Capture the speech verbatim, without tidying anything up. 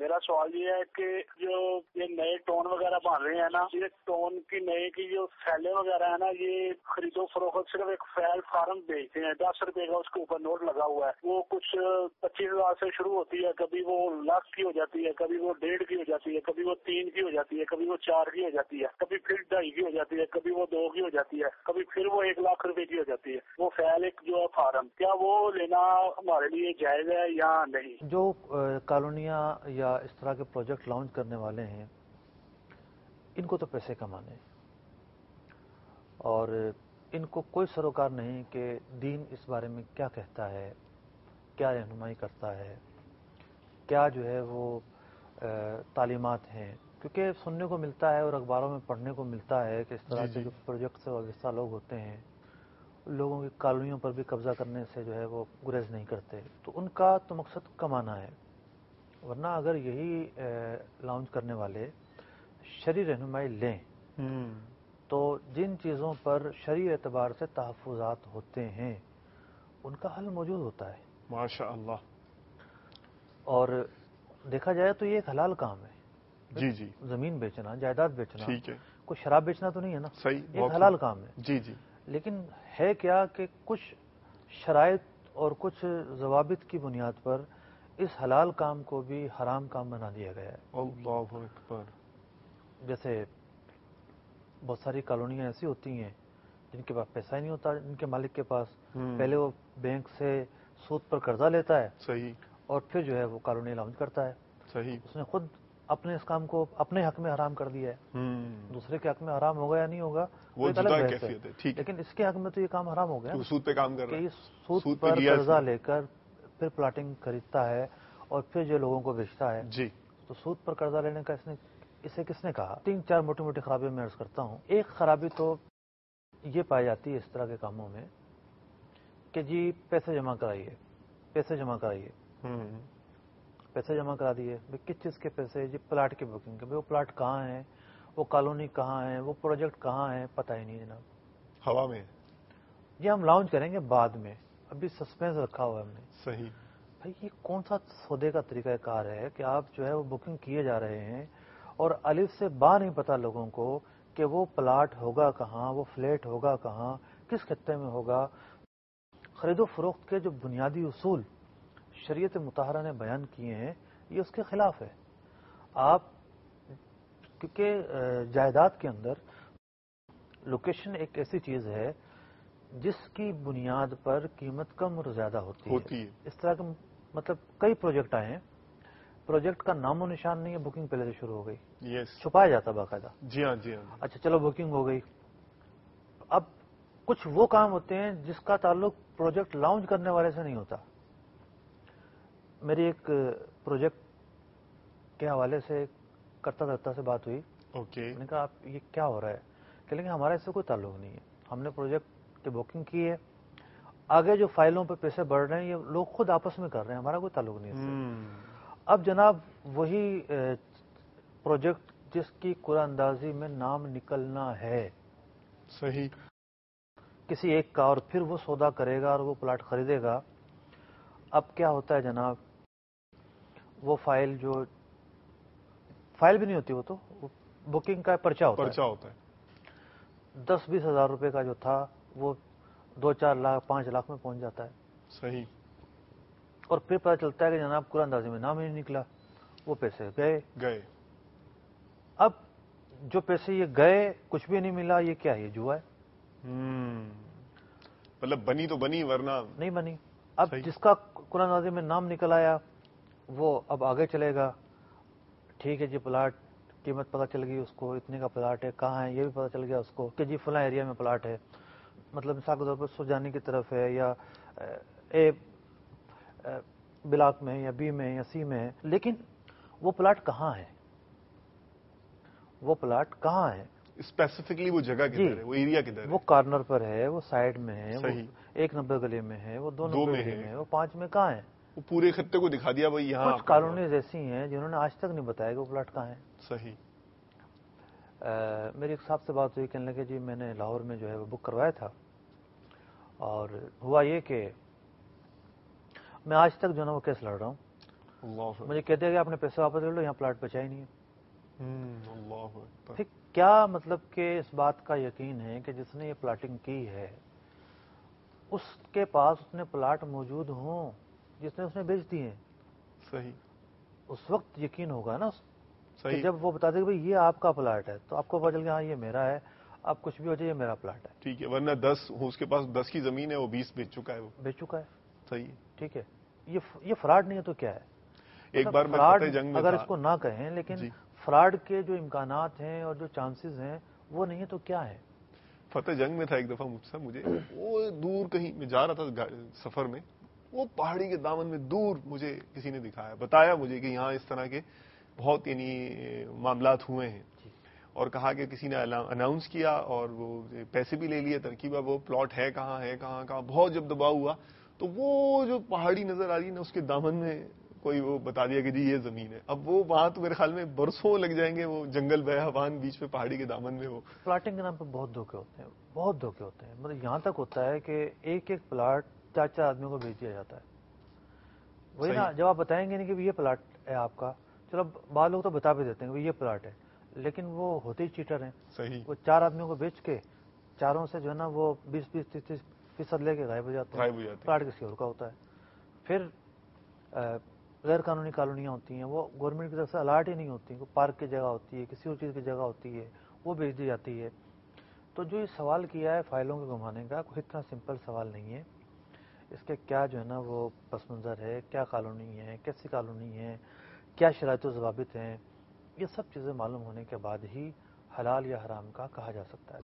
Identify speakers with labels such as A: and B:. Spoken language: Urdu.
A: میرا سوال یہ ہے کہ جو یہ نئے ٹون وغیرہ بن رہے ہیں نا، یہ ٹون کی نئے کی جو فیلیں وغیرہ ہیں نا، یہ خرید و فروخت صرف ایک فیل فارم بیچتے ہیں، دس روپے کا اس کے اوپر نوٹ لگا ہوا ہے، وہ کچھ پچیس ہزار سے شروع ہوتی ہے، کبھی وہ لاکھ کی ہو جاتی ہے، کبھی وہ ڈیڑھ کی ہو جاتی ہے، کبھی وہ تین کی ہو جاتی ہے، کبھی وہ چار کی ہو جاتی ہے، کبھی پھر ڈھائی کی ہو جاتی ہے، کبھی وہ دو کی ہو جاتی ہے، کبھی پھر وہ ایک لاکھ روپے کی ہو جاتی ہے۔ وہ فیل ایک جو ہے فارم، کیا وہ لینا ہمارے لیے جائز ہے یا نہیں؟
B: جو کالونیاں یا اس طرح کے پروجیکٹ لانچ کرنے والے ہیں، ان کو تو پیسے کمانے ہیں، اور ان کو کوئی سروکار نہیں کہ دین اس بارے میں کیا کہتا ہے، کیا رہنمائی کرتا ہے، کیا جو ہے وہ تعلیمات ہیں، کیونکہ سننے کو ملتا ہے اور اخباروں میں پڑھنے کو ملتا ہے کہ اس طرح کے جو پروجیکٹ سے وابستہ لوگ ہوتے ہیں لوگوں کی کالونیوں پر بھی قبضہ کرنے سے جو ہے وہ گریز نہیں کرتے، تو ان کا تو مقصد کمانا ہے، ورنہ اگر یہی لانچ کرنے والے شرعی رہنمائی لیں تو جن چیزوں پر شرعی اعتبار سے تحفظات ہوتے ہیں ان کا حل موجود ہوتا ہے۔
C: ماشاء اللہ۔
B: اور دیکھا جائے تو یہ ایک حلال کام ہے،
C: جی جی،
B: زمین بیچنا، جائیداد بیچنا،
C: ٹھیک ہے،
B: کوئی شراب بیچنا تو نہیں ہے نا،
C: صحیح،
B: ایک حلال کام ہے۔
C: جی جی،
B: لیکن ہے کیا کہ کچھ شرائط اور کچھ ضوابط کی بنیاد پر اس حلال کام کو بھی حرام کام بنا دیا گیا ہے۔
C: اللہ اکبر۔
B: جیسے بہت ساری کالونیاں ایسی ہوتی ہیں جن کے پاس پیسہ ہی نہیں ہوتا، جن کے مالک کے پاس، پہلے وہ بینک سے سود پر قرضہ لیتا ہے،
C: صحیح،
B: اور پھر جو ہے وہ کالونی لانچ کرتا ہے۔
C: صحیح،
B: اس نے خود اپنے اس کام کو اپنے حق میں حرام کر دیا ہے، دوسرے کے حق میں حرام ہوگا یا نہیں ہوگا وہ ایک الگ بحث ہے، لیکن اس کے حق میں تو یہ کام حرام ہو گیا
C: سود پہ کام کر رہا ہے،
B: کہ سود پر قرضہ لے کر پھر پلاٹنگ خریدتا ہے اور پھر جو لوگوں کو بیچتا ہے۔
C: جی،
B: تو سود پر قرضہ لینے کا اس نے اسے کس نے کہا؟ تین چار موٹی موٹی خرابیاں میں عرض کرتا ہوں۔ ایک خرابی تو یہ پائی جاتی ہے اس طرح کے کاموں میں کہ جی پیسے جمع کرائیے، پیسے جمع کرائیے، پیسے جمع کرا دیے، کس چیز کے پیسے؟ جی پلاٹ کی بکنگ کے۔ وہ پلاٹ کہاں ہیں، وہ کالونی کہاں ہے، وہ پروجیکٹ کہاں ہے، پتہ ہی نہیں جناب،
C: ہوا میں۔
B: یہ ہم لانچ کریں گے بعد میں، ابھی سسپینس رکھا ہوا ہے ہم نے۔
C: صحیح
B: بھائی یہ کون سا سودے کا طریقہ کار ہے کہ آپ جو ہے وہ بکنگ کیے جا رہے ہیں اور الف سے با نہیں پتا لوگوں کو کہ وہ پلاٹ ہوگا کہاں، وہ فلیٹ ہوگا کہاں، کس خطے میں ہوگا۔ خرید و فروخت کے جو بنیادی اصول شریعت مطہرہ نے بیان کیے ہیں یہ اس کے خلاف ہے۔ آپ کیونکہ جائیداد کے اندر لوکیشن ایک ایسی چیز ہے جس کی بنیاد پر قیمت کم اور زیادہ ہوتی ہے۔ اس طرح کے مطلب کئی پروجیکٹ آئے ہیں، پروجیکٹ کا نام و نشان نہیں ہے، بکنگ پہلے سے شروع ہو گئی،
C: یس،
B: چھپایا جاتا باقاعدہ۔
C: جی ہاں جی ہاں۔
B: اچھا چلو بکنگ ہو گئی، اب کچھ وہ کام ہوتے ہیں جس کا تعلق پروجیکٹ لانچ کرنے والے سے نہیں ہوتا۔ میری ایک پروجیکٹ کے حوالے سے کرتا دھرتا سے بات ہوئی،
C: اوکے،
B: میں نے کہا آپ یہ کیا ہو رہا ہے؟ کہ لیکن ہمارا اس سے کوئی تعلق نہیں ہے، ہم نے پروجیکٹ کی بکنگ کی ہے، آگے جو فائلوں پہ پیسے بڑھ رہے ہیں یہ لوگ خود آپس میں کر رہے ہیں، ہمارا کوئی تعلق نہیں ہے۔ اب جناب وہی پروجیکٹ جس کی قرآن اندازی میں نام نکلنا ہے،
C: صحیح،
B: کسی ایک کا، اور پھر وہ سودا کرے گا اور وہ پلاٹ خریدے گا، اب کیا ہوتا ہے جناب، وہ فائل جو فائل بھی نہیں ہوتی، وہ تو بکنگ کا پرچہ ہوتا ہے،
C: پرچہ ہوتا ہے،
B: دس بیس ہزار روپے کا جو تھا وہ دو چار لاکھ پانچ لاکھ میں پہنچ جاتا ہے۔
C: صحیح،
B: اور پھر پتہ چلتا ہے کہ جناب قرآن اندازی میں نام ہی نہیں نکلا، وہ پیسے گئے
C: گئے۔
B: اب جو پیسے یہ گئے کچھ بھی نہیں ملا، یہ کیا ہے؟ جوا ہے۔
C: مطلب بنی تو بنی ورنہ
B: نہیں بنی۔ اب جس کا قرآن اندازی میں نام نکل آیا وہ اب آگے چلے گا، ٹھیک ہے جی پلاٹ قیمت پتہ چل گئی اس کو، اتنے کا پلاٹ ہے، کہاں ہے یہ بھی پتہ چل گیا اس کو کہ جی فلاں ایریا میں پلاٹ ہے، مطلب مثال کے طور پر سرجانی کی طرف ہے، یا اے بلاک میں ہے، یا بی میں ہے، یا سی میں ہے، لیکن وہ پلاٹ کہاں ہے؟ وہ پلاٹ کہاں ہے
C: اسپیسیفکلی؟ وہ جگہ کدھر ہے، وہ ایریا کدھر ہے؟
B: وہ کارنر پر ہے، وہ سائڈ میں ہے، وہ ایک نمبر گلی میں ہے، وہ دو نمبر گلی میں ہے، وہ پانچ میں کہاں ہے؟
C: وہ پورے خطے کو دکھا دیا بھائی یہاں۔
B: کچھ کالونیز ایسی ہیں جنہوں نے آج تک نہیں بتایا کہ وہ پلاٹ کہاں ہے۔
C: صحیح۔
B: میری ایک صاحب سے بات ہوئی، کہنے لگے جی میں نے لاہور میں جو ہے وہ بک کروایا تھا، اور ہوا یہ کہ میں آج تک جو ہے نا وہ کیس لڑ رہا ہوں،
C: اللہ
B: مجھے کہتے ہیں کہ آپ نے پیسے واپس لے لو، یہاں پلاٹ بچا ہی نہیں ہے۔
C: ہم، اللہ اکبر۔
B: پھر کیا مطلب کہ اس بات کا یقین ہے کہ جس نے یہ پلاٹنگ کی ہے اس کے پاس اتنے پلاٹ موجود ہوں جس نے اس نے بیچ دیے ہیں؟
C: صحیح
B: اس وقت یقین ہوگا نا کہ
C: صحیح
B: جب وہ بتا دے کہ بھائی یہ آپ کا پلاٹ ہے تو آپ کو پتا چل گیا ہاں یہ میرا ہے، اب کچھ بھی ہو جائے یہ میرا پلاٹ ہے۔
C: ٹھیک ہے، ورنہ دس اس کے پاس دس کی زمین ہے، وہ بیس بیچ چکا ہے، وہ
B: بیچ چکا ہے۔
C: صحیح۔
B: ٹھیک ہے، یہ یہ فراڈ نہیں ہے تو کیا ہے؟
C: ایک بار میں
B: فراڈ
C: فتح جنگ میں
B: اگر
C: تھا،
B: اس کو نہ کہیں، لیکن
C: جی
B: فراڈ کے جو امکانات ہیں اور جو چانسز ہیں وہ نہیں ہے تو کیا ہے؟
C: فتح جنگ میں تھا ایک دفعہ مجھ سے، مجھے وہ دور کہیں میں جا رہا تھا سفر میں، وہ پہاڑی کے دامن میں دور مجھے کسی نے دکھایا، بتایا مجھے کہ یہاں اس طرح کے بہت یعنی معاملات ہوئے ہیں، اور کہا کہ کسی نے اناؤنس کیا اور وہ پیسے بھی لے لیے، ترکیبہ وہ پلاٹ ہے کہاں ہے کہاں کہاں، بہت جب دباؤ ہوا تو وہ جو پہاڑی نظر آ رہی ہے نا اس کے دامن میں کوئی وہ بتا دیا کہ جی یہ زمین ہے۔ اب وہ وہاں تو میرے خیال میں برسوں لگ جائیں گے، وہ جنگل بیابان بیچ میں پہاڑی کے دامن میں وہ
B: پلاٹنگ کے نام پہ بہت دھوکے ہوتے ہیں، بہت دھوکے ہوتے ہیں، مطلب یہاں تک ہوتا ہے کہ ایک ایک پلاٹ چار چار آدمیوں کو بیچ دیا جاتا ہے۔ وہی نا، جب آپ بتائیں گے نہیں کہ یہ پلاٹ ہے آپ کا، چلو بعض لوگ تو بتا بھی دیتے ہیں کہ یہ پلاٹ ہے، لیکن وہ ہوتے ہی چیٹر ہیں۔
C: صحیح
B: وہ چار آدمیوں کو بیچ کے چاروں سے جو ہے نا وہ بیس بیس تیس تیس فیصد لے کے غائب ہو جاتے
C: غائب ہو
B: ہیں،
C: جاتے ہیں۔
B: پلاٹ کسی اور کا ہوتا ہے۔ پھر غیر قانونی کالونیاں ہوتی ہیں، وہ گورنمنٹ کی طرف سے الاٹ ہی نہیں ہوتی، وہ پارک کی جگہ ہوتی ہے، کسی اور چیز کی جگہ ہوتی ہے، وہ بیچ دی جاتی ہے۔ تو جو یہ سوال کیا ہے فائلوں کے گھمانے کا، کوئی اتنا سمپل سوال نہیں ہے۔ اس کے کیا جو ہے نا وہ پس منظر ہے، کیا کالونی ہے، کیسی کالونی ہے، کیا شرائط و ضوابط ہیں، یہ سب چیزیں معلوم ہونے کے بعد ہی حلال یا حرام کا کہا جا سکتا ہے۔